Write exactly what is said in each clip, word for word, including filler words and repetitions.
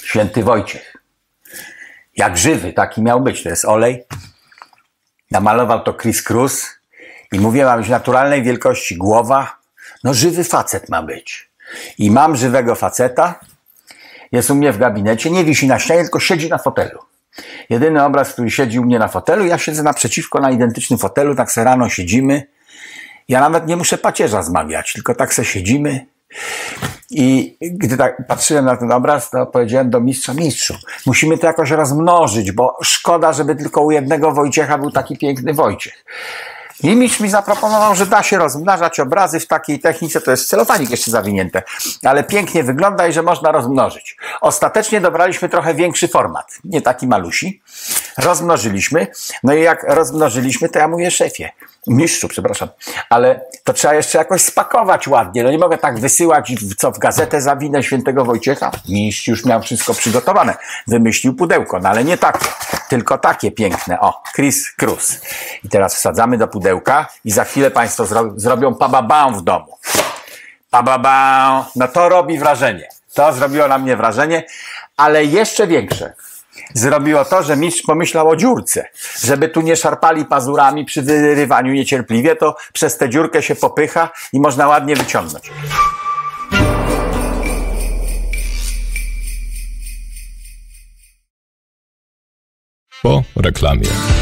Święty Wojciech. Jak żywy, taki miał być. To jest olej. Namalował to Chris Cruz i mówię, ma być naturalnej wielkości głowa. No żywy facet ma być. I mam żywego faceta. Jest u mnie w gabinecie. Nie wisi na ścianie, tylko siedzi na fotelu. Jedyny obraz, który siedzi u mnie na fotelu. Ja siedzę naprzeciwko na identycznym fotelu. Tak se rano siedzimy. Ja nawet nie muszę pacierza zmawiać, tylko tak se siedzimy. I gdy tak patrzyłem na ten obraz, to powiedziałem do mistrza, mistrzu, musimy to jakoś rozmnożyć, bo szkoda, żeby tylko u jednego Wojciecha był taki piękny Wojciech. I mistrz mi zaproponował, że da się rozmnażać obrazy w takiej technice, to jest celofanik jeszcze zawinięte, ale pięknie wygląda i że można rozmnożyć. Ostatecznie dobraliśmy trochę większy format, nie taki malusi. Rozmnożyliśmy, no i jak rozmnożyliśmy, to ja mówię, szefie, mistrzu, przepraszam, ale to trzeba jeszcze jakoś spakować ładnie, no nie mogę tak wysyłać, co w gazetę zawinę Świętego Wojciecha. Mistrz już miał wszystko przygotowane, wymyślił pudełko, no ale nie takie, tylko takie piękne, o, Chris Cruz. I teraz wsadzamy do pudełka i za chwilę Państwo zro zrobią pababam w domu. Pababam, no to robi wrażenie, to zrobiło na mnie wrażenie, ale jeszcze większe zrobiło to, że mistrz pomyślał o dziurce, żeby tu nie szarpali pazurami przy wyrywaniu niecierpliwie, to przez tę dziurkę się popycha i można ładnie wyciągnąć. Po reklamie.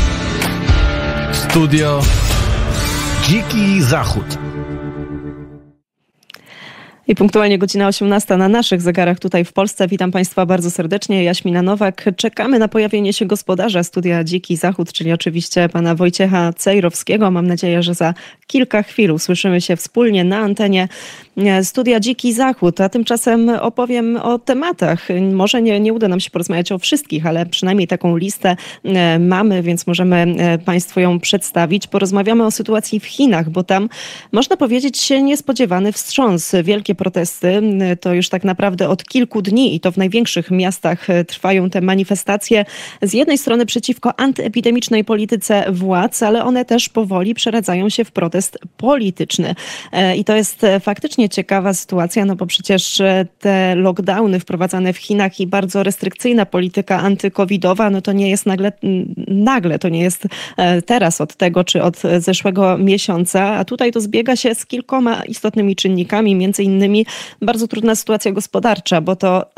Studio Dziki Zachód. I punktualnie godzina osiemnasta na naszych zegarach tutaj w Polsce. Witam Państwa bardzo serdecznie. Jaśmina Nowak. Czekamy na pojawienie się gospodarza studia Dziki Zachód, czyli oczywiście pana Wojciecha Cejrowskiego. Mam nadzieję, że za kilka chwil usłyszymy się wspólnie na antenie studia Dziki Zachód. A tymczasem opowiem o tematach. Może nie, nie uda nam się porozmawiać o wszystkich, ale przynajmniej taką listę mamy, więc możemy Państwu ją przedstawić. Porozmawiamy o sytuacji w Chinach, bo tam można powiedzieć niespodziewany wstrząs. Wielkie protesty. To już tak naprawdę od kilku dni i to w największych miastach trwają te manifestacje. Z jednej strony przeciwko antyepidemicznej polityce władz, ale one też powoli przeradzają się w protest polityczny. I to jest faktycznie ciekawa sytuacja, no bo przecież te lockdowny wprowadzane w Chinach i bardzo restrykcyjna polityka antykowidowa, no to nie jest nagle, nagle, to nie jest teraz od tego czy od zeszłego miesiąca, a tutaj to zbiega się z kilkoma istotnymi czynnikami, między innymi bardzo trudna sytuacja gospodarcza, bo to,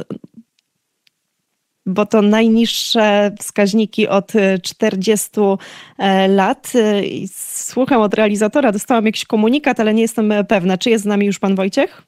bo to najniższe wskaźniki od czterdziestu lat. Słucham od realizatora, dostałam jakiś komunikat, ale nie jestem pewna. Czy jest z nami już pan Wojciech?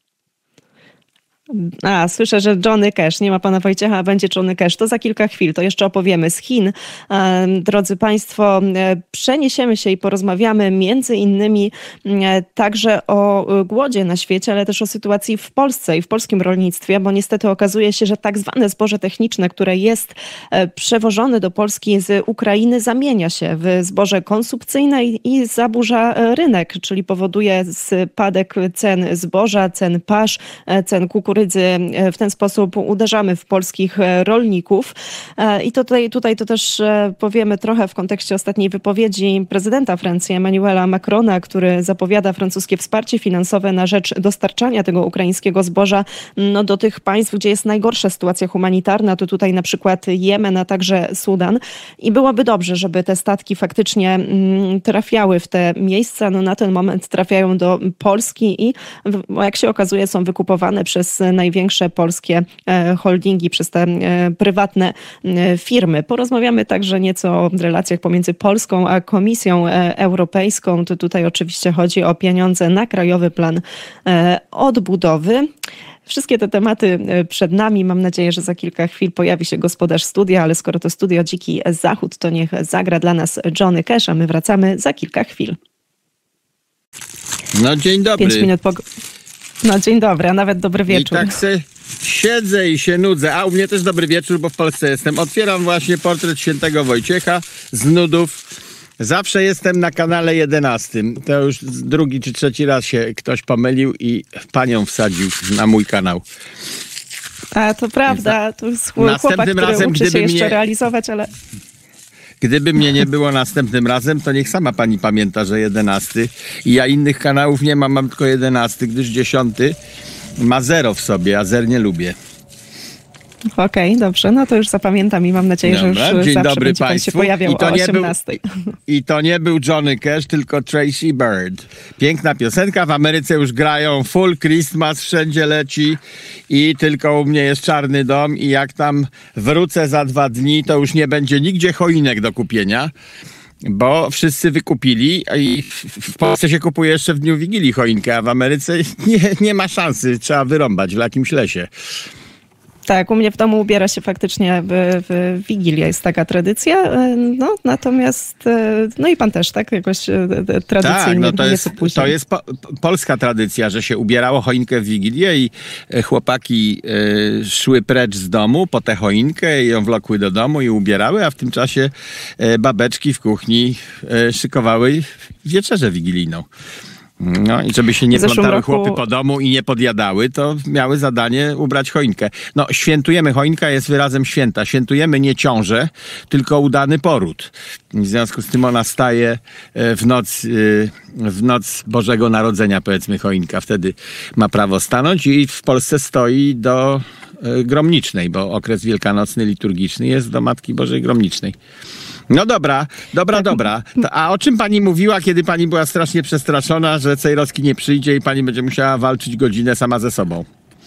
A, słyszę, że Johnny Cash. Nie ma pana Wojciecha, a będzie Johnny Cash. To za kilka chwil, to jeszcze opowiemy z Chin. Drodzy Państwo, przeniesiemy się i porozmawiamy między innymi także o głodzie na świecie, ale też o sytuacji w Polsce i w polskim rolnictwie, bo niestety okazuje się, że tak zwane zboże techniczne, które jest przewożone do Polski z Ukrainy, zamienia się w zboże konsumpcyjne i zaburza rynek, czyli powoduje spadek cen zboża, cen pasz, cen kukurydzy. W ten sposób uderzamy w polskich rolników. I tutaj, tutaj to też powiemy trochę w kontekście ostatniej wypowiedzi prezydenta Francji Emmanuela Macrona, który zapowiada francuskie wsparcie finansowe na rzecz dostarczania tego ukraińskiego zboża no, do tych państw, gdzie jest najgorsza sytuacja humanitarna. To tutaj na przykład Jemen, a także Sudan. I byłoby dobrze, żeby te statki faktycznie trafiały w te miejsca. No, na ten moment trafiają do Polski i jak się okazuje są wykupowane przez największe polskie holdingi, przez te prywatne firmy. Porozmawiamy także nieco o relacjach pomiędzy Polską a Komisją Europejską. To tutaj oczywiście chodzi o pieniądze na Krajowy Plan Odbudowy. Wszystkie te tematy przed nami. Mam nadzieję, że za kilka chwil pojawi się gospodarz studia, ale skoro to studio Dziki Zachód, to niech zagra dla nas Johnny Cash, a my wracamy za kilka chwil. No dzień dobry. Pięć minut po... No dzień dobry, a nawet dobry wieczór. I tak se siedzę i się nudzę. A u mnie też dobry wieczór, bo w Polsce jestem. Otwieram właśnie portret świętego Wojciecha z nudów. Zawsze jestem na kanale jedenastym. To już drugi czy trzeci raz się ktoś pomylił i panią wsadził na mój kanał. A to prawda, to jest chłopak, który razem, uczy się jeszcze mnie... realizować, ale... Gdyby mnie nie było następnym razem, to niech sama pani pamięta, że jedenasty. I ja innych kanałów nie mam, mam tylko jedenasty, gdyż dziesiąty ma zero w sobie, a zer nie lubię. Okej, okay, dobrze, no to już zapamiętam i mam nadzieję, Dobra, że już dzień zawsze dobry będzie pan się pojawiał o osiemnastej. Był, I to nie był Johnny Cash, tylko Tracy Bird. Piękna piosenka, w Ameryce już grają Full Christmas, wszędzie leci i tylko u mnie jest Czarny Dom i jak tam wrócę za dwa dni, to już nie będzie nigdzie choinek do kupienia. Bo wszyscy wykupili i w Polsce się kupuje jeszcze w dniu Wigilii choinkę, a w Ameryce nie, nie ma szansy, trzeba wyrąbać w jakimś lesie. Tak, u mnie w domu ubiera się faktycznie w, w Wigilię, jest taka tradycja, no natomiast, no i pan też, tak, jakoś tradycyjnie tak, no to nie jest, to jest po, polska tradycja, że się ubierało choinkę w Wigilię i chłopaki y, szły precz z domu po tę choinkę i ją wlokły do domu i ubierały, a w tym czasie y, babeczki w kuchni y, szykowały wieczerzę wigilijną. No i żeby się nie plątały roku... chłopy po domu i nie podjadały, to miały zadanie ubrać choinkę. No świętujemy, choinka jest wyrazem święta. Świętujemy nie ciążę, tylko udany poród. W związku z tym ona staje w noc, w noc Bożego Narodzenia, powiedzmy, choinka. Wtedy ma prawo stanąć i w Polsce stoi do gromnicznej, bo okres wielkanocny liturgiczny jest do Matki Bożej Gromnicznej. No dobra, dobra, dobra. A o czym pani mówiła, kiedy pani była strasznie przestraszona, że Cejrowski nie przyjdzie i pani będzie musiała walczyć godzinę sama ze sobą?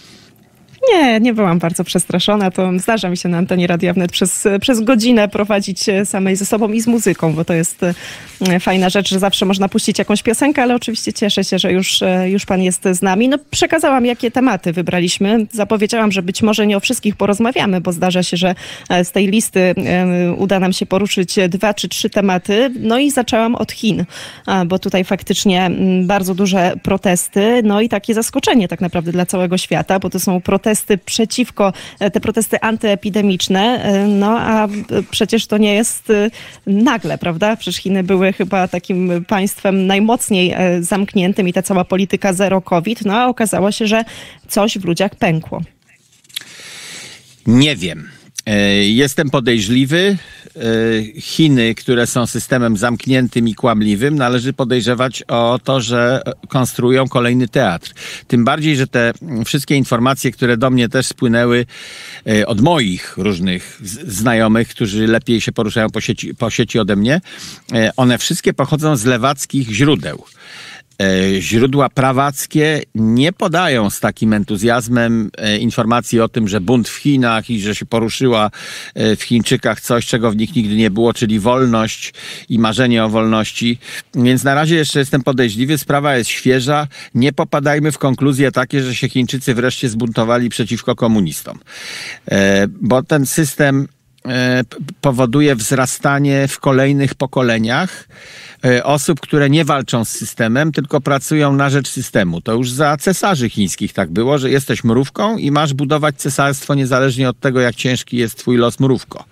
Nie, nie byłam bardzo przestraszona. To zdarza mi się na antenie Radia Wnet przez, przez godzinę prowadzić samej ze sobą i z muzyką, bo to jest fajna rzecz, że zawsze można puścić jakąś piosenkę, ale oczywiście cieszę się, że już, już pan jest z nami. No, przekazałam, jakie tematy wybraliśmy. Zapowiedziałam, że być może nie o wszystkich porozmawiamy, bo zdarza się, że z tej listy uda nam się poruszyć dwa czy trzy tematy. No i zaczęłam od Chin, bo tutaj faktycznie bardzo duże protesty, no i takie zaskoczenie tak naprawdę dla całego świata, bo to są protesty przeciwko, te protesty antyepidemiczne, no a przecież to nie jest nagle, prawda? Przecież Chiny były chyba takim państwem najmocniej zamkniętym i ta cała polityka zero COVID, no a okazało się, że coś w ludziach pękło. Nie wiem. Jestem podejrzliwy. Chiny, które są systemem zamkniętym i kłamliwym, należy podejrzewać o to, że konstruują kolejny teatr. Tym bardziej, że te wszystkie informacje, które do mnie też spłynęły od moich różnych znajomych, którzy lepiej się poruszają po sieci, po sieci ode mnie, one wszystkie pochodzą z lewackich źródeł. Źródła prawackie nie podają z takim entuzjazmem informacji o tym, że bunt w Chinach i że się poruszyła w Chińczykach coś, czego w nich nigdy nie było, czyli wolność i marzenie o wolności. Więc na razie jeszcze jestem podejrzliwy, sprawa jest świeża. Nie popadajmy w konkluzje takie, że się Chińczycy wreszcie zbuntowali przeciwko komunistom. Bo ten system powoduje wzrastanie w kolejnych pokoleniach osób, które nie walczą z systemem, tylko pracują na rzecz systemu. To już za cesarzy chińskich tak było, że jesteś mrówką i masz budować cesarstwo niezależnie od tego, jak ciężki jest twój los, mrówko.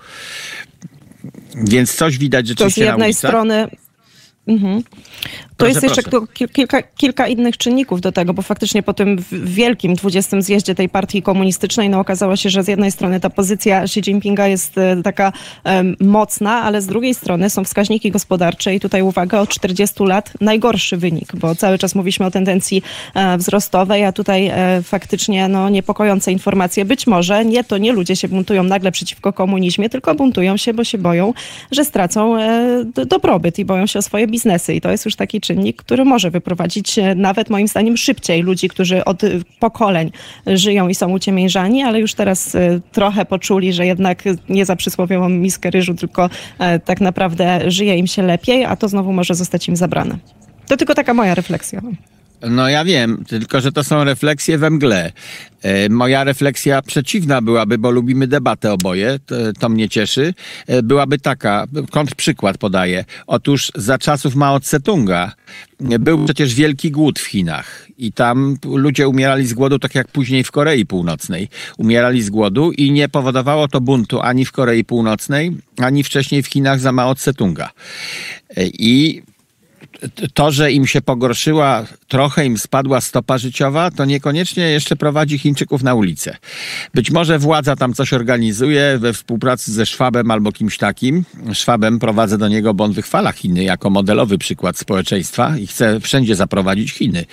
Więc coś widać rzeczywiście na ulicach. To z jednej strony... Mhm. To Proszę, jest jeszcze kilka, kilka innych czynników do tego, bo faktycznie po tym wielkim dwudziestym zjeździe tej partii komunistycznej no okazało się, że z jednej strony ta pozycja Xi Jinpinga jest taka um, mocna, ale z drugiej strony są wskaźniki gospodarcze i tutaj uwaga, od czterdziestu lat najgorszy wynik, bo cały czas mówiliśmy o tendencji e, wzrostowej, a tutaj e, faktycznie no, niepokojące informacje. Być może nie to nie ludzie się buntują nagle przeciwko komunizmie, tylko buntują się, bo się boją, że stracą e, dobrobyt i boją się o swoje biznesy i to jest już taki czynnik, który może wyprowadzić nawet moim zdaniem szybciej ludzi, którzy od pokoleń żyją i są uciemiężani, ale już teraz trochę poczuli, że jednak nie za przysłowiową miskę ryżu, tylko tak naprawdę żyje im się lepiej, a to znowu może zostać im zabrane. To tylko taka moja refleksja. No ja wiem, tylko że to są refleksje we mgle. E, moja refleksja przeciwna byłaby, bo lubimy debatę oboje, to, to mnie cieszy, e, byłaby taka, kontrprzykład podaję. Otóż za czasów Mao Tse-tunga był przecież wielki głód w Chinach i tam ludzie umierali z głodu, tak jak później w Korei Północnej. Umierali z głodu i nie powodowało to buntu ani w Korei Północnej, ani wcześniej w Chinach za Mao Tse-tunga. E, I to, że im się pogorszyła, trochę im spadła stopa życiowa, to niekoniecznie jeszcze prowadzi Chińczyków na ulicę. Być może władza tam coś organizuje we współpracy ze Schwabem albo kimś takim. Schwabem prowadzę do niego, bo on wychwala Chiny jako modelowy przykład społeczeństwa i chce wszędzie zaprowadzić Chiny.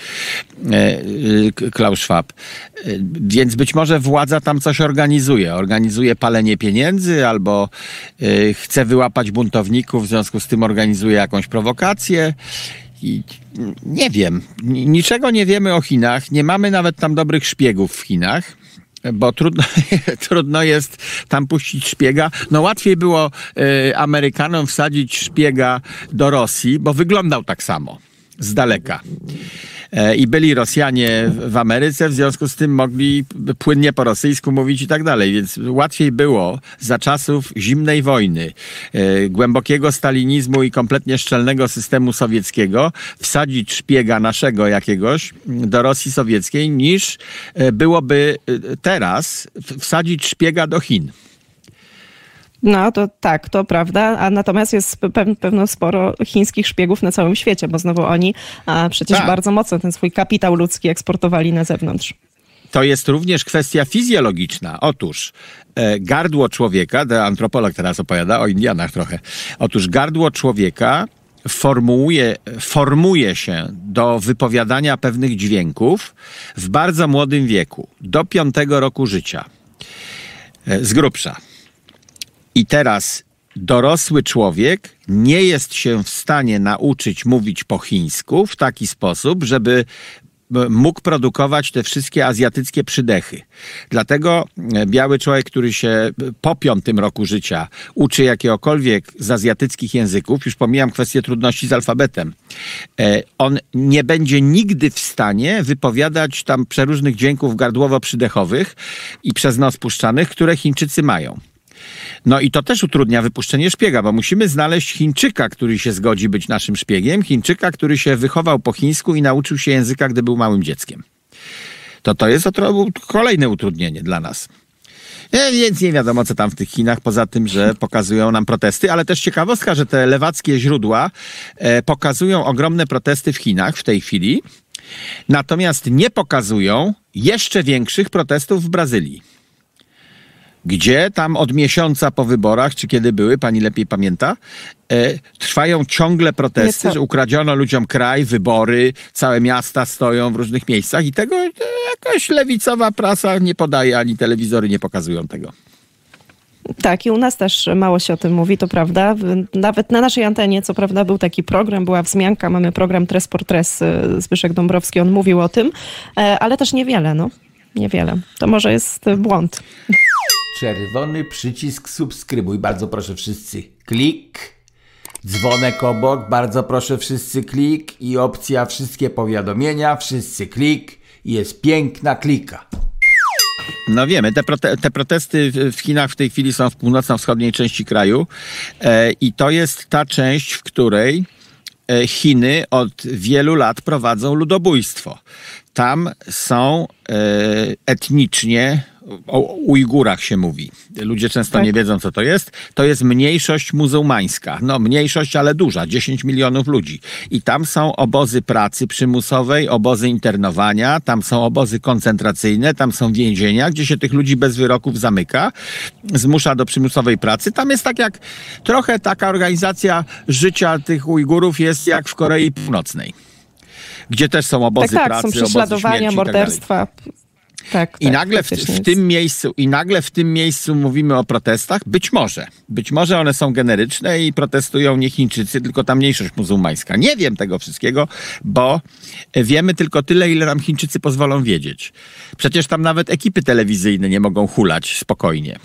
Klaus Schwab. Więc być może władza tam coś organizuje. Organizuje palenie pieniędzy albo chce wyłapać buntowników, w związku z tym organizuje jakąś prowokację. I nie wiem. Niczego nie wiemy o Chinach. Nie mamy nawet tam dobrych szpiegów w Chinach, bo trudno, trudno jest tam puścić szpiega. No łatwiej było y, Amerykanom wsadzić szpiega do Rosji, bo wyglądał tak samo z daleka. I byli Rosjanie w Ameryce, w związku z tym mogli płynnie po rosyjsku mówić i tak dalej. Więc łatwiej było za czasów zimnej wojny, głębokiego stalinizmu i kompletnie szczelnego systemu sowieckiego wsadzić szpiega naszego jakiegoś do Rosji sowieckiej, niż byłoby teraz wsadzić szpiega do Chin. No to tak, to prawda, a natomiast jest pe- pewno sporo chińskich szpiegów na całym świecie, bo znowu oni a przecież tak. bardzo mocno ten swój kapitał ludzki eksportowali na zewnątrz. To jest również kwestia fizjologiczna. Otóż e, gardło człowieka, to antropolog teraz opowiada o Indianach trochę. Otóż gardło człowieka formułuje, formuje się do wypowiadania pewnych dźwięków w bardzo młodym wieku, do piątego roku życia. E, z grubsza. I teraz dorosły człowiek nie jest się w stanie nauczyć mówić po chińsku w taki sposób, żeby mógł produkować te wszystkie azjatyckie przydechy. Dlatego biały człowiek, który się po piątym roku życia uczy jakiegokolwiek z azjatyckich języków, już pomijam kwestię trudności z alfabetem, on nie będzie nigdy w stanie wypowiadać tam przeróżnych dźwięków gardłowo-przydechowych i przez nos puszczanych, które Chińczycy mają. No i to też utrudnia wypuszczenie szpiega, bo musimy znaleźć Chińczyka, który się zgodzi być naszym szpiegiem, Chińczyka, który się wychował po chińsku i nauczył się języka, gdy był małym dzieckiem. To to jest kolejne utrudnienie dla nas. Więc nie wiadomo, co tam w tych Chinach, poza tym, że pokazują nam protesty, ale też ciekawostka, że te lewackie źródła e, pokazują ogromne protesty w Chinach w tej chwili, natomiast nie pokazują jeszcze większych protestów w Brazylii. Gdzie tam od miesiąca po wyborach, czy kiedy były, pani lepiej pamięta, e, trwają ciągle protesty, Nieco. że ukradziono ludziom kraj, wybory, całe miasta stoją w różnych miejscach i tego e, jakaś lewicowa prasa nie podaje, ani telewizory nie pokazują tego. Tak, i u nas też mało się o tym mówi, to prawda. Nawet na naszej antenie, co prawda, był taki program, była wzmianka, mamy program Tres por Tres, Zbyszek Dąbrowski, on mówił o tym, ale też niewiele, no. Niewiele. To może jest błąd. Czerwony przycisk subskrybuj, bardzo proszę wszyscy klik, dzwonek obok, bardzo proszę wszyscy klik i opcja wszystkie powiadomienia, wszyscy klik i jest piękna klika. No wiemy, te, prote- te protesty w Chinach w tej chwili są w północno-wschodniej części kraju e, i to jest ta część, w której e, Chiny od wielu lat prowadzą ludobójstwo. Tam są e, etnicznie, o Ujgurach się mówi. Ludzie często tak. nie wiedzą, co to jest. To jest mniejszość muzułmańska. No mniejszość, ale duża. dziesięć milionów ludzi. I tam są obozy pracy przymusowej, obozy internowania, tam są obozy koncentracyjne, tam są więzienia, gdzie się tych ludzi bez wyroków zamyka, zmusza do przymusowej pracy. Tam jest tak jak, trochę taka organizacja życia tych Ujgurów jest jak w Korei Północnej. Gdzie też są obozy tak, tak, pracy, są prześladowania, obozy morderstwa. Tak, I tak, nagle w, w tym miejscu, i nagle w tym miejscu mówimy o protestach. Być może. Być może one są generyczne i protestują nie Chińczycy, tylko ta mniejszość muzułmańska. Nie wiem tego wszystkiego, bo wiemy tylko tyle, ile nam Chińczycy pozwolą wiedzieć. Przecież tam nawet ekipy telewizyjne nie mogą hulać spokojnie.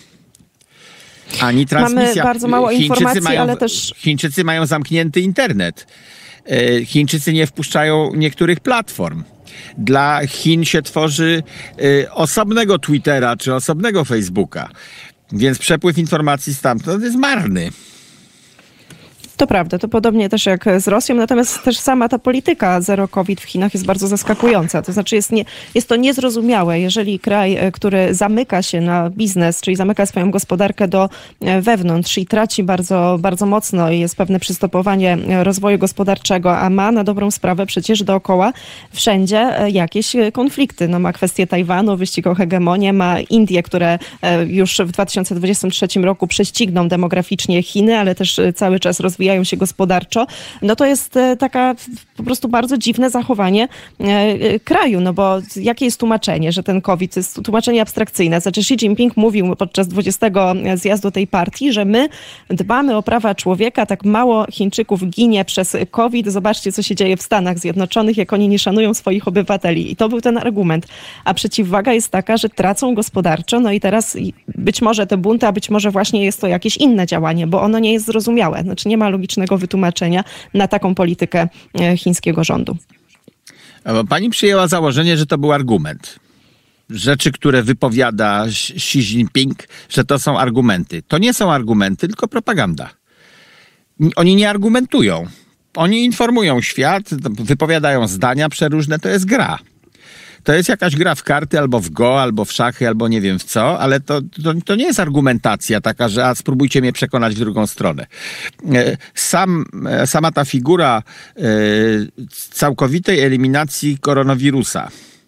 Ani transmisja. Mamy bardzo mało Chińczycy informacji, mają, ale też... Chińczycy mają zamknięty internet. Chińczycy nie wpuszczają niektórych platform. Dla Chin się tworzy y, osobnego Twittera czy osobnego Facebooka. Więc przepływ informacji stamtąd jest marny. To prawda, to podobnie też jak z Rosją, natomiast też sama ta polityka zero COVID w Chinach jest bardzo zaskakująca. To znaczy jest, nie, jest to niezrozumiałe, jeżeli kraj, który zamyka się na biznes, czyli zamyka swoją gospodarkę do wewnątrz i traci bardzo, bardzo mocno i jest pewne przystopowanie rozwoju gospodarczego, a ma na dobrą sprawę przecież dookoła wszędzie jakieś konflikty. No, ma kwestię Tajwanu, wyścig o hegemonię, ma Indie, które już w dwa tysiące dwudziestym trzecim roku prześcigną demograficznie Chiny, ale też cały czas rozwijają się gospodarczo, no to jest taka po prostu bardzo dziwne zachowanie kraju, no bo jakie jest tłumaczenie, że ten COVID, to jest tłumaczenie abstrakcyjne. Znaczy Xi Jinping mówił podczas dwudziestego zjazdu tej partii, że my dbamy o prawa człowieka, tak mało Chińczyków ginie przez COVID. Zobaczcie, co się dzieje w Stanach Zjednoczonych, jak oni nie szanują swoich obywateli. I to był ten argument. A przeciwwaga jest taka, że tracą gospodarczo, no i teraz być może te bunty, a być może właśnie jest to jakieś inne działanie, bo ono nie jest zrozumiałe. Znaczy nie ma logicznego wytłumaczenia na taką politykę chińskiego rządu. Pani przyjęła założenie, że to był argument. Rzeczy, które wypowiada Xi Jinping, że to są argumenty. To nie są argumenty, tylko propaganda. Oni nie argumentują. Oni informują świat, wypowiadają zdania przeróżne, to jest gra. To jest jakaś gra w karty, albo w go, albo w szachy, albo nie wiem w co, ale to, to, to nie jest argumentacja taka, że a spróbujcie mnie przekonać w drugą stronę. Sam, sama ta figura e, całkowitej eliminacji koronawirusa,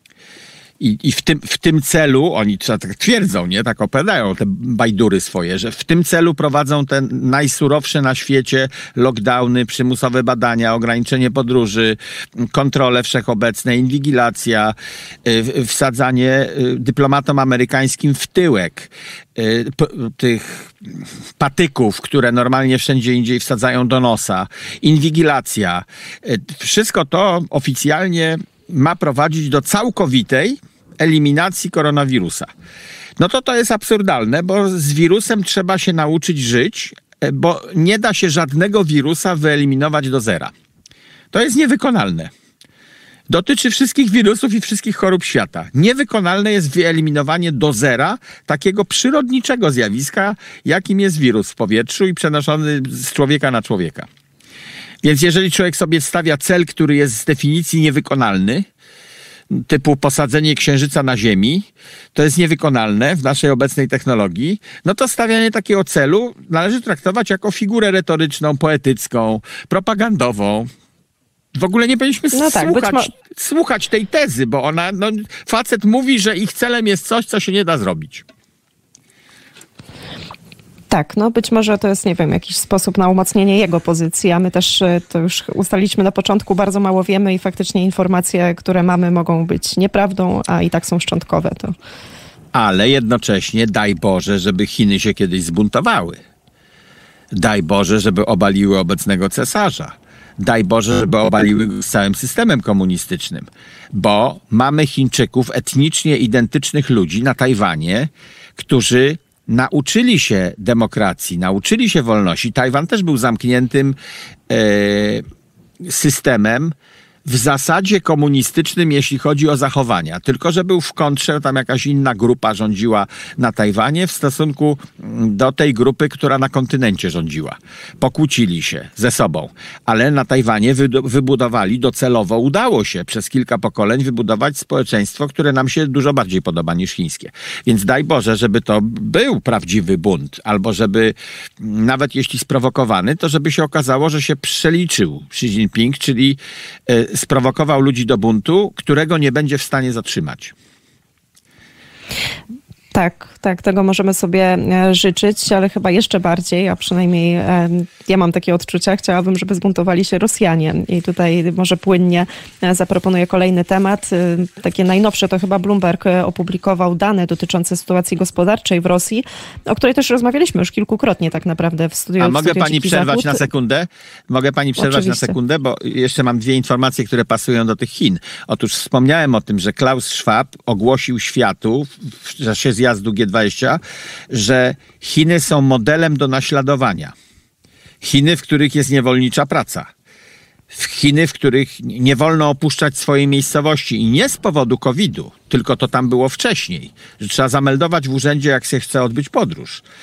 I, i w, tym, w tym celu, oni tak twierdzą, nie, tak opowiadają te bajdury swoje, że w tym celu prowadzą te najsurowsze na świecie lockdowny, przymusowe badania, ograniczenie podróży, kontrole wszechobecne, inwigilacja, y, wsadzanie y, dyplomatom amerykańskim w tyłek y, p, tych patyków, które normalnie wszędzie indziej wsadzają do nosa, inwigilacja. Y, wszystko to oficjalnie ma prowadzić do całkowitej eliminacji koronawirusa. No to to jest absurdalne, bo z wirusem trzeba się nauczyć żyć, bo nie da się żadnego wirusa wyeliminować do zera. To jest niewykonalne. Dotyczy wszystkich wirusów i wszystkich chorób świata. Niewykonalne jest wyeliminowanie do zera takiego przyrodniczego zjawiska, jakim jest wirus w powietrzu i przenoszony z człowieka na człowieka. Więc jeżeli człowiek sobie stawia cel, który jest z definicji niewykonalny, typu posadzenie księżyca na Ziemi, to jest niewykonalne w naszej obecnej technologii, no to stawianie takiego celu należy traktować jako figurę retoryczną, poetycką, propagandową. W ogóle nie powinniśmy no tak, słuchać, mo- słuchać tej tezy, bo ona, no, facet mówi, że ich celem jest coś, co się nie da zrobić. Tak, no być może to jest, nie wiem, jakiś sposób na umocnienie jego pozycji, a my też, to już ustaliliśmy na początku, bardzo mało wiemy i faktycznie informacje, które mamy, mogą być nieprawdą, a i tak są szczątkowe. To... Ale jednocześnie daj Boże, żeby Chiny się kiedyś zbuntowały. Daj Boże, żeby obaliły obecnego cesarza. Daj Boże, żeby obaliły z całym systemem komunistycznym. Bo mamy Chińczyków, etnicznie identycznych ludzi na Tajwanie, którzy nauczyli się demokracji, nauczyli się wolności. Tajwan też był zamkniętym e, systemem, w zasadzie komunistycznym, jeśli chodzi o zachowania. Tylko że był w kontrze, tam jakaś inna grupa rządziła na Tajwanie w stosunku do tej grupy, która na kontynencie rządziła. Pokłócili się ze sobą. Ale na Tajwanie wybudowali docelowo, udało się przez kilka pokoleń wybudować społeczeństwo, które nam się dużo bardziej podoba niż chińskie. Więc daj Boże, żeby to był prawdziwy bunt, albo żeby nawet jeśli sprowokowany, to żeby się okazało, że się przeliczył Xi Jinping, czyli y, sprowokował ludzi do buntu, którego nie będzie w stanie zatrzymać. Tak, tak, tego możemy sobie życzyć, ale chyba jeszcze bardziej, a przynajmniej ja mam takie odczucia, chciałabym, żeby zbuntowali się Rosjanie. I tutaj może płynnie zaproponuję kolejny temat. Takie najnowsze to chyba Bloomberg opublikował dane dotyczące sytuacji gospodarczej w Rosji, o której też rozmawialiśmy już kilkukrotnie tak naprawdę w studiu. A mogę pani Dziki przerwać Zachód. na sekundę? Mogę pani przerwać Oczywiście. na sekundę, bo jeszcze mam dwie informacje, które pasują do tych Chin. Otóż wspomniałem o tym, że Klaus Schwab ogłosił światu w czasie zjazdu G dwadzieścia, że Chiny są modelem do naśladowania. Chiny, w których jest niewolnicza praca. Chiny, w których nie wolno opuszczać swojej miejscowości i nie z powodu kowida, tylko to tam było wcześniej, że trzeba zameldować w urzędzie, jak się chce odbyć podróż.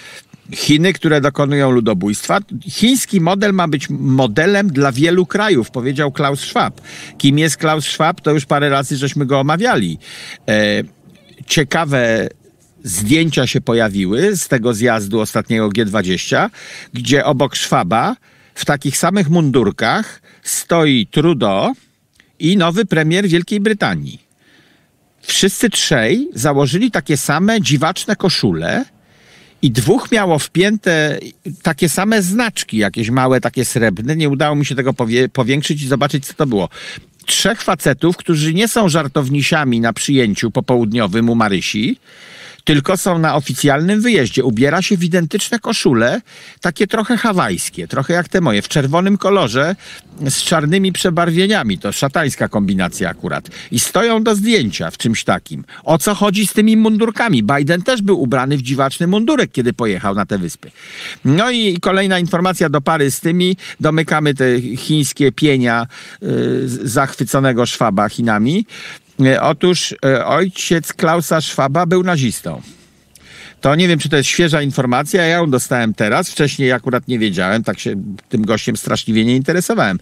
Chiny, które dokonują ludobójstwa. Chiński model ma być modelem dla wielu krajów, powiedział Klaus Schwab. Kim jest Klaus Schwab? To już parę razy żeśmy go omawiali. E, ciekawe zdjęcia się pojawiły z tego zjazdu ostatniego G dwadzieścia, gdzie obok Schwaba w takich samych mundurkach stoi Trudeau i nowy premier Wielkiej Brytanii. Wszyscy trzej założyli takie same dziwaczne koszule i dwóch miało wpięte takie same znaczki, jakieś małe, takie srebrne. Nie udało mi się tego powie- powiększyć i zobaczyć, co to było. Trzech facetów, którzy nie są żartownisiami na przyjęciu popołudniowym u Marysi, tylko są na oficjalnym wyjeździe. Ubiera się w identyczne koszule, takie trochę hawajskie, trochę jak te moje, w czerwonym kolorze z czarnymi przebarwieniami. To szatańska kombinacja akurat. I stoją do zdjęcia w czymś takim. O co chodzi z tymi mundurkami? Biden też był ubrany w dziwaczny mundurek, kiedy pojechał na te wyspy. No i kolejna informacja do pary z tymi. Domykamy te chińskie pienia yy, zachwyconego Schwaba Chinami. Otóż ojciec Klausa Schwaba był nazistą. To nie wiem, czy to jest świeża informacja, ja ją dostałem teraz. Wcześniej akurat nie wiedziałem, tak się tym gościem straszliwie nie interesowałem.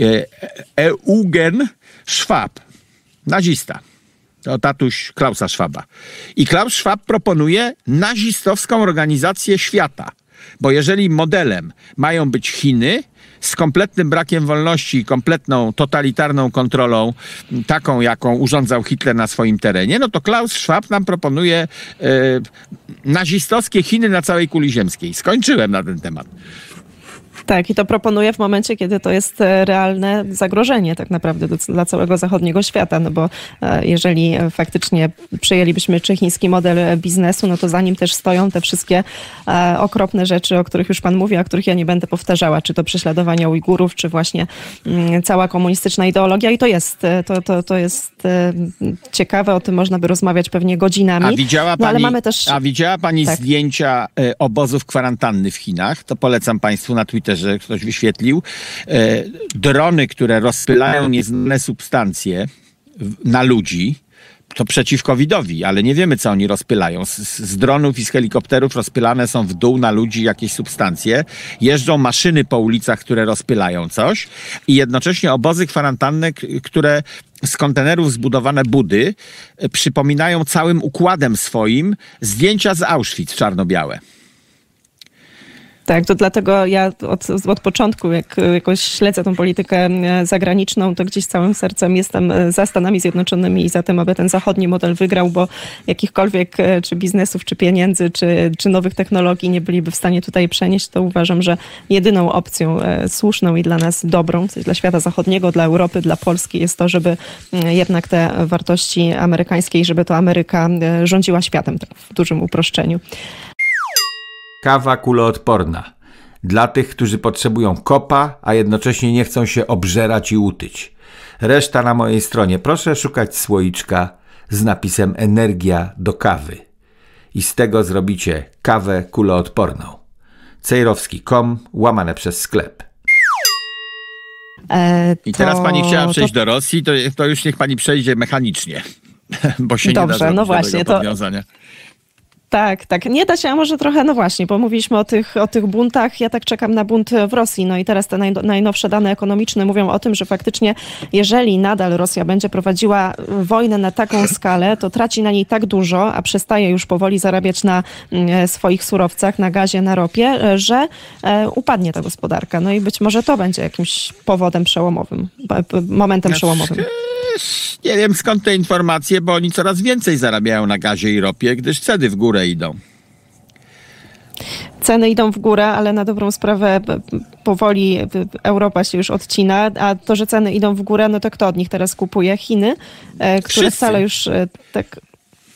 Eugen Schwab, nazista. To tatuś Klausa Schwaba. I Klaus Schwab proponuje nazistowską organizację świata. Bo jeżeli modelem mają być Chiny, z kompletnym brakiem wolności i kompletną totalitarną kontrolą, taką jaką urządzał Hitler na swoim terenie, no to Klaus Schwab nam proponuje e, nazistowskie Chiny na całej kuli ziemskiej. Skończyłem na ten temat. Tak, i to proponuję w momencie, kiedy to jest realne zagrożenie tak naprawdę do, dla całego zachodniego świata, no bo e, jeżeli faktycznie przyjęlibyśmy czy chiński model biznesu, no to za nim też stoją te wszystkie e, okropne rzeczy, o których już pan mówi, a których ja nie będę powtarzała, czy to prześladowania Ujgurów, czy właśnie m, cała komunistyczna ideologia i to jest, to, to, to jest e, ciekawe, o tym można by rozmawiać pewnie godzinami. A widziała pani, no, ale mamy też... a widziała pani tak. zdjęcia e, obozów kwarantanny w Chinach? To polecam państwu na Twitterze, że ktoś wyświetlił. E, drony, które rozpylają nieznane substancje na ludzi, to przeciw covidowi, ale nie wiemy, co oni rozpylają. Z, z dronów i z helikopterów rozpylane są w dół na ludzi jakieś substancje. Jeżdżą maszyny po ulicach, które rozpylają coś i jednocześnie obozy kwarantanny, które z kontenerów zbudowane budy przypominają całym układem swoim zdjęcia z Auschwitz czarno-białe. Tak, to dlatego ja od, od początku, jak jakoś śledzę tą politykę zagraniczną, to gdzieś całym sercem jestem za Stanami Zjednoczonymi i za tym, aby ten zachodni model wygrał, bo jakichkolwiek czy biznesów, czy pieniędzy, czy, czy nowych technologii nie byliby w stanie tutaj przenieść, to uważam, że jedyną opcją słuszną i dla nas dobrą, coś dla świata zachodniego, dla Europy, dla Polski jest to, żeby jednak te wartości amerykańskie i żeby to Ameryka rządziła światem, tak w dużym uproszczeniu. Kawa kuloodporna. Dla tych, którzy potrzebują kopa, a jednocześnie nie chcą się obżerać i utyć. Reszta na mojej stronie. Proszę szukać słoiczka z napisem energia do kawy. I z tego zrobicie kawę kuloodporną. cejrowski kropka com łamane przez sklep. E, to, I teraz pani chciała przejść to... do Rosji, to, to już niech pani przejdzie mechanicznie, bo się Dobrze, nie da zrobić no właśnie, to... powiązania. Tak, tak. Nie da się, a może trochę, no właśnie, bo mówiliśmy o tych, o tych buntach. Ja tak czekam na bunt w Rosji. No i teraz te naj, najnowsze dane ekonomiczne mówią o tym, że faktycznie jeżeli nadal Rosja będzie prowadziła wojnę na taką skalę, to traci na niej tak dużo, a przestaje już powoli zarabiać na e, swoich surowcach, na gazie, na ropie, e, że e, upadnie ta gospodarka. No i być może to będzie jakimś powodem przełomowym, momentem przełomowym. Nie wiem skąd te informacje, bo oni coraz więcej zarabiają na gazie i ropie, gdyż ceny w górę idą. Ceny idą w górę, ale na dobrą sprawę powoli Europa się już odcina, a to, że ceny idą w górę, no to kto od nich teraz kupuje? Chiny, które Wszyscy. wcale już tak...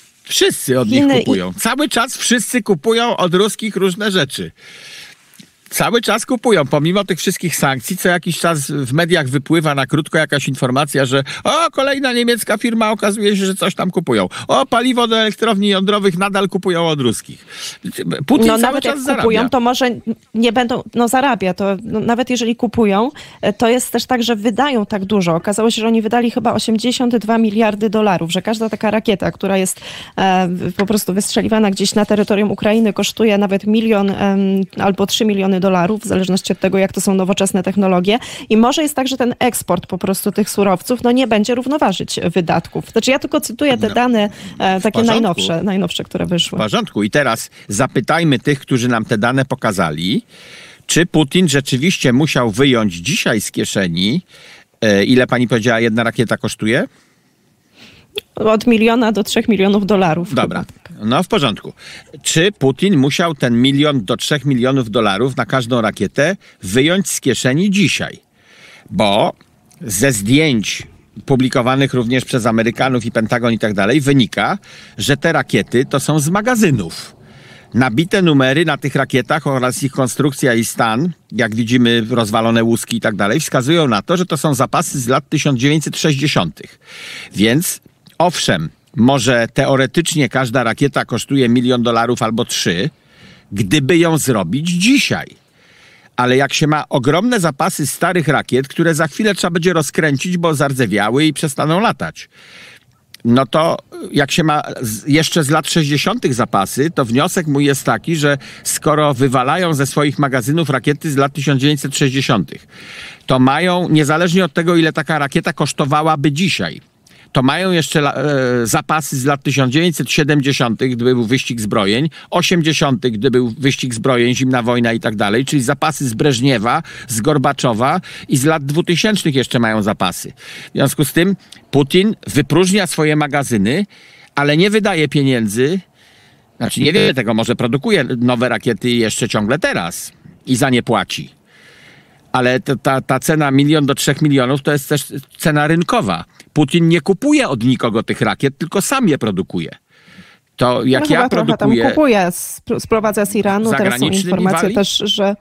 Wszyscy od Chiny nich kupują. I... Cały czas wszyscy kupują od ruskich różne rzeczy. Cały czas kupują, pomimo tych wszystkich sankcji, co jakiś czas w mediach wypływa na krótko jakaś informacja, że o, kolejna niemiecka firma, okazuje się, że coś tam kupują. O, paliwo do elektrowni jądrowych nadal kupują od ruskich. Putin no cały nawet czas jak zarabia. kupują, to może nie będą, no zarabia, to no, nawet jeżeli kupują, to jest też tak, że wydają tak dużo. Okazało się, że oni wydali chyba osiemdziesiąt dwa miliardy dolarów, że każda taka rakieta, która jest e, po prostu wystrzeliwana gdzieś na terytorium Ukrainy, kosztuje nawet milion e, albo trzy miliony dolarów, w zależności od tego, jak to są nowoczesne technologie. I może jest tak, że ten eksport po prostu tych surowców, no nie będzie równoważyć wydatków. Znaczy ja tylko cytuję te No, dane e, takie porządku. najnowsze, najnowsze, które wyszły. W porządku. I teraz zapytajmy tych, którzy nam te dane pokazali, czy Putin rzeczywiście musiał wyjąć dzisiaj z kieszeni, e, ile pani powiedziała, jedna rakieta kosztuje? Od miliona do trzech milionów dolarów. Dobra, chyba. no w porządku. Czy Putin musiał ten milion do trzech milionów dolarów na każdą rakietę wyjąć z kieszeni dzisiaj? Bo ze zdjęć publikowanych również przez Amerykanów i Pentagon i tak dalej wynika, że te rakiety to są z magazynów. Nabite numery na tych rakietach oraz ich konstrukcja i stan, jak widzimy rozwalone łuski i tak dalej, wskazują na to, że to są zapasy z lat tysiąc dziewięćset sześćdziesiątych. Więc owszem, może teoretycznie każda rakieta kosztuje milion dolarów albo trzy, gdyby ją zrobić dzisiaj. Ale jak się ma ogromne zapasy starych rakiet, które za chwilę trzeba będzie rozkręcić, bo zardzewiały i przestaną latać, no to jak się ma jeszcze z lat sześćdziesiątych zapasy, to wniosek mój jest taki, że skoro wywalają ze swoich magazynów rakiety z lat tysiąc dziewięćset sześćdziesiątych, to mają, niezależnie od tego, ile taka rakieta kosztowałaby dzisiaj, to mają jeszcze e, zapasy z lat tysiąc dziewięćset siedemdziesiątych, gdy był wyścig zbrojeń, osiemdziesiątych, gdy był wyścig zbrojeń, zimna wojna i tak dalej, czyli zapasy z Breżniewa, z Gorbaczowa i z lat dwutysięcznych jeszcze mają zapasy. W związku z tym Putin wypróżnia swoje magazyny, ale nie wydaje pieniędzy, znaczy nie wie tego, może produkuje nowe rakiety jeszcze ciągle teraz i za nie płaci. Ale to, ta, ta cena milion do trzech milionów to jest też cena rynkowa. Putin nie kupuje od nikogo tych rakiet, tylko sam je produkuje. To jak no ja produkuję... Tam kupuje, sprowadza z Iranu, teraz są informacje wali? też, że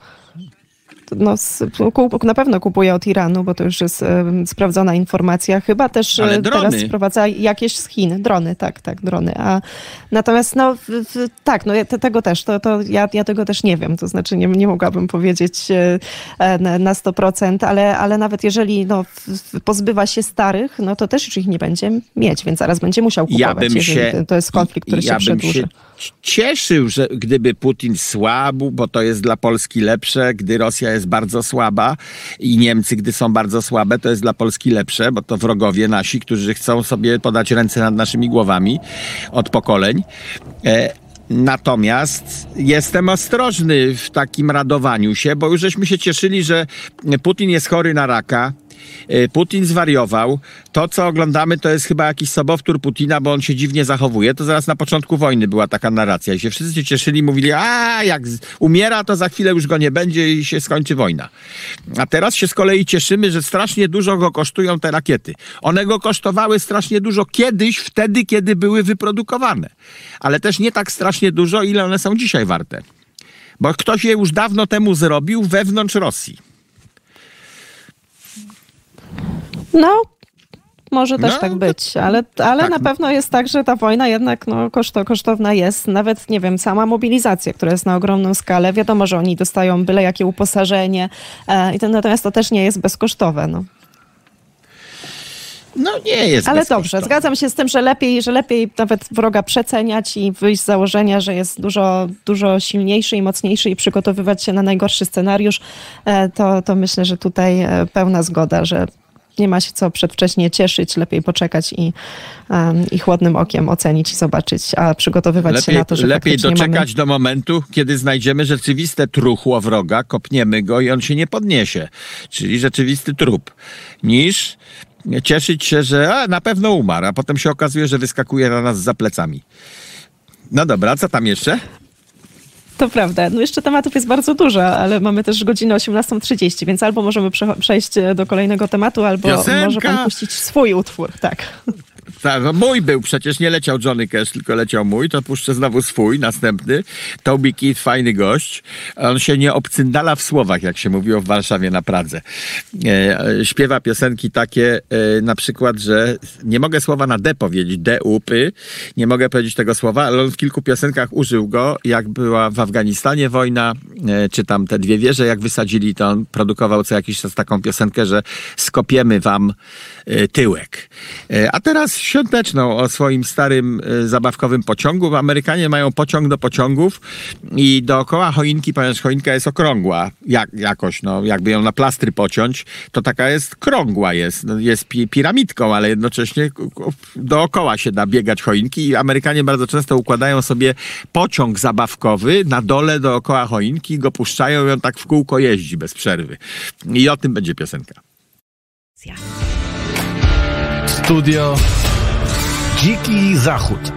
no, na pewno kupuje od Iranu, bo to już jest um, sprawdzona informacja. Chyba też teraz sprowadza jakieś z Chin. Drony, tak, tak, drony. A natomiast no w, w, tak, no te, tego też, to, to ja, ja tego też nie wiem. To znaczy nie, nie mogłabym powiedzieć e, na, na sto procent, ale, ale nawet jeżeli no, w, pozbywa się starych, no to też już ich nie będzie mieć, więc zaraz będzie musiał kupować, ja bym jeżeli się, to jest konflikt, który ja się przedłuży. Się cieszył, że gdyby Putin słabł, bo to jest dla Polski lepsze, gdy Rosja jest bardzo słaba i Niemcy, gdy są bardzo słabe, to jest dla Polski lepsze, bo to wrogowie nasi, którzy chcą sobie podać ręce nad naszymi głowami od pokoleń. E, Natomiast jestem ostrożny w takim radowaniu się, bo już żeśmy się cieszyli, że Putin jest chory na raka. Putin zwariował. To, co oglądamy, to jest chyba jakiś sobowtór Putina, bo on się dziwnie zachowuje. To zaraz na początku wojny była taka narracja i się wszyscy się cieszyli, mówili, a jak umiera, to za chwilę już go nie będzie i się skończy wojna. A teraz się z kolei cieszymy, że strasznie dużo go kosztują te rakiety. One go kosztowały strasznie dużo kiedyś, wtedy, kiedy były wyprodukowane. Ale też nie tak strasznie dużo, ile one są dzisiaj warte. Bo ktoś je już dawno temu zrobił wewnątrz Rosji. No, może też no, tak być, ale, ale tak. Na pewno jest tak, że ta wojna jednak no, koszto, kosztowna jest. Nawet, nie wiem, sama mobilizacja, która jest na ogromną skalę. Wiadomo, że oni dostają byle jakie uposażenie, e, i to, natomiast to też nie jest bezkosztowe. No. No nie jest Ale dobrze, zgadzam się z tym, że lepiej, że lepiej nawet wroga przeceniać i wyjść z założenia, że jest dużo, dużo silniejszy i mocniejszy i przygotowywać się na najgorszy scenariusz. E, to, to myślę, że tutaj pełna zgoda, że nie ma się co przedwcześnie cieszyć, lepiej poczekać i, um, i chłodnym okiem ocenić i zobaczyć, a przygotowywać lepiej, się na to, że lepiej doczekać mamy... do momentu, kiedy znajdziemy rzeczywiste truchło wroga, kopniemy go i on się nie podniesie. Czyli rzeczywisty trup. Niż cieszyć się, że a, na pewno umarł, a potem się okazuje, że wyskakuje na nas za plecami. No dobra, co tam jeszcze? To prawda. No jeszcze tematów jest bardzo dużo, ale mamy też godzinę osiemnastą trzydzieści, więc albo możemy prze- przejść do kolejnego tematu, albo Piosenka. może pan puścić swój utwór. Tak. Tak, no mój był, przecież nie leciał Johnny Cash, tylko leciał mój, to puszczę znowu swój, następny. Toby Keith, fajny gość. On się nie obcyndala w słowach, jak się mówiło w Warszawie na Pradze. E, śpiewa piosenki takie, e, na przykład, że nie mogę słowa na D powiedzieć, D, U, P, nie mogę powiedzieć tego słowa, ale on w kilku piosenkach użył go, jak była w Afganistanie wojna, e, czy tam te dwie wieże, jak wysadzili, to on produkował co jakiś czas taką piosenkę, że skopiemy wam e, tyłek. E, a teraz świąteczną o swoim starym e, zabawkowym pociągu. Amerykanie mają pociąg do pociągów i dookoła choinki, ponieważ choinka jest okrągła, jak, jakoś, no, jakby ją na plastry pociąć, to taka jest krągła jest, no, jest pi- piramidką, ale jednocześnie dookoła się da biegać choinki i Amerykanie bardzo często układają sobie pociąg zabawkowy na dole dookoła choinki, go puszczają i on tak w kółko jeździ bez przerwy. I o tym będzie piosenka. Studio Dziki Zachód.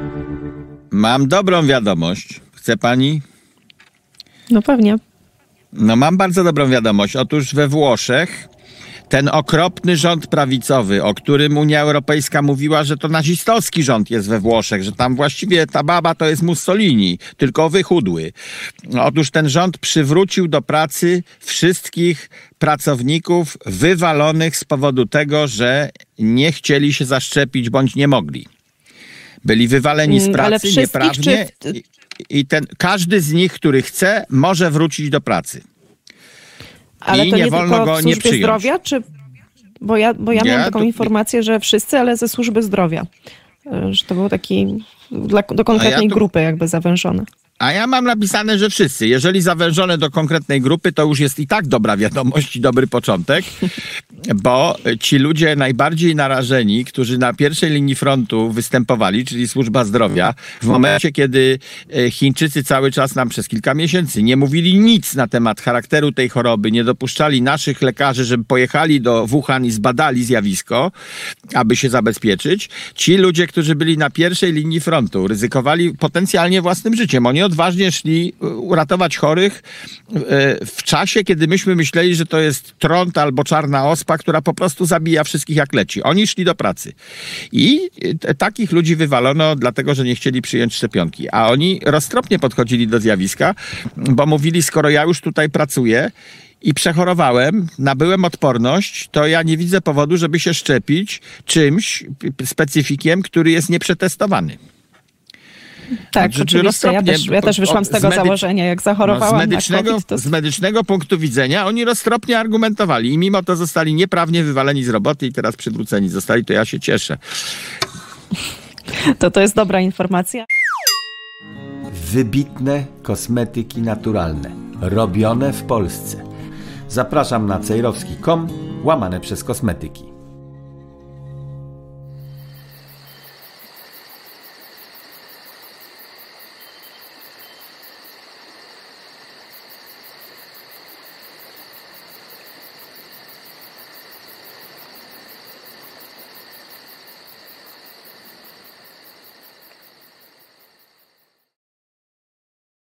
Mam dobrą wiadomość. Chce pani? No pewnie. No mam bardzo dobrą wiadomość. Otóż we Włoszech ten okropny rząd prawicowy, o którym Unia Europejska mówiła, że to nazistowski rząd jest we Włoszech, że tam właściwie ta baba to jest Mussolini, tylko wychudły. Otóż ten rząd przywrócił do pracy wszystkich pracowników wywalonych z powodu tego, że nie chcieli się zaszczepić bądź nie mogli. Byli wywaleni z pracy nieprawnie czy... i, i ten, każdy z nich, który chce, może wrócić do pracy. Ale I to nie, nie wolno tylko go w nie służbie przyjąć. zdrowia, czy... Bo ja, bo ja Nie, miałam taką to- informację, że wszyscy, ale ze służby zdrowia. Że to był taki dla, do konkretnej A ja to- grupy jakby zawężony. A ja mam napisane, że wszyscy. Jeżeli zawężone do konkretnej grupy, to już jest i tak dobra wiadomość i dobry początek, bo ci ludzie najbardziej narażeni, którzy na pierwszej linii frontu występowali, czyli służba zdrowia, w momencie, kiedy e, Chińczycy cały czas nam przez kilka miesięcy nie mówili nic na temat charakteru tej choroby, nie dopuszczali naszych lekarzy, żeby pojechali do Wuhan i zbadali zjawisko, aby się zabezpieczyć, ci ludzie, którzy byli na pierwszej linii frontu, ryzykowali potencjalnie własnym życiem. Oni odważnie szli uratować chorych w czasie, kiedy myśmy myśleli, że to jest trąd albo czarna ospa, która po prostu zabija wszystkich jak leci. Oni szli do pracy. I takich ludzi wywalono dlatego, że nie chcieli przyjąć szczepionki. A oni roztropnie podchodzili do zjawiska, bo mówili, skoro ja już tutaj pracuję i przechorowałem, nabyłem odporność, to ja nie widzę powodu, żeby się szczepić czymś, specyfikiem, który jest nieprzetestowany. Tak, Znaczy, oczywiście. Ja też, ja też wyszłam z tego z medy- założenia, jak No, zachorowałam z, medycznego, na COVID, to... z medycznego punktu widzenia oni roztropnie argumentowali i mimo to zostali nieprawnie wywaleni z roboty i teraz przywróceni zostali, to ja się cieszę. to to jest dobra informacja. Wybitne kosmetyki naturalne, robione w Polsce. Zapraszam na cejrowski kropka com, łamane przez kosmetyki.